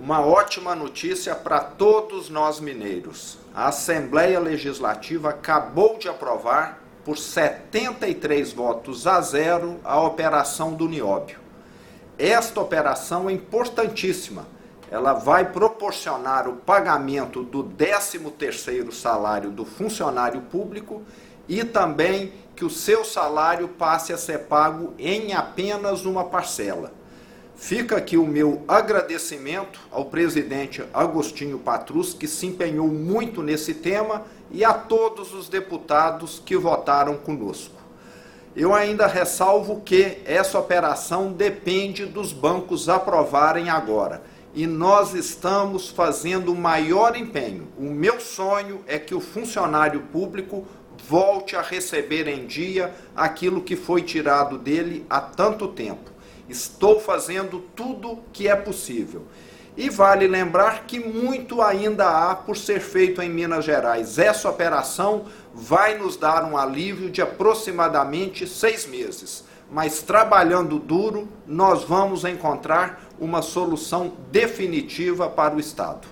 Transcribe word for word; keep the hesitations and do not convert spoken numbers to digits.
Uma ótima notícia para todos nós mineiros. A Assembleia Legislativa acabou de aprovar, por setenta e três votos a zero, a operação do Nióbio. Esta operação é importantíssima. Ela vai proporcionar o pagamento do décimo terceiro salário do funcionário público e também que o seu salário passe a ser pago em apenas uma parcela. Fica aqui o meu agradecimento ao presidente Agostinho Patrus, que se empenhou muito nesse tema, e a todos os deputados que votaram conosco. Eu ainda ressalvo que essa operação depende dos bancos aprovarem agora, e nós estamos fazendo o maior empenho. O meu sonho é que o funcionário público volte a receber em dia aquilo que foi tirado dele há tanto tempo. Estou fazendo tudo que é possível. E vale lembrar que muito ainda há por ser feito em Minas Gerais. Essa operação vai nos dar um alívio de aproximadamente seis meses. Mas trabalhando duro, nós vamos encontrar uma solução definitiva para o Estado.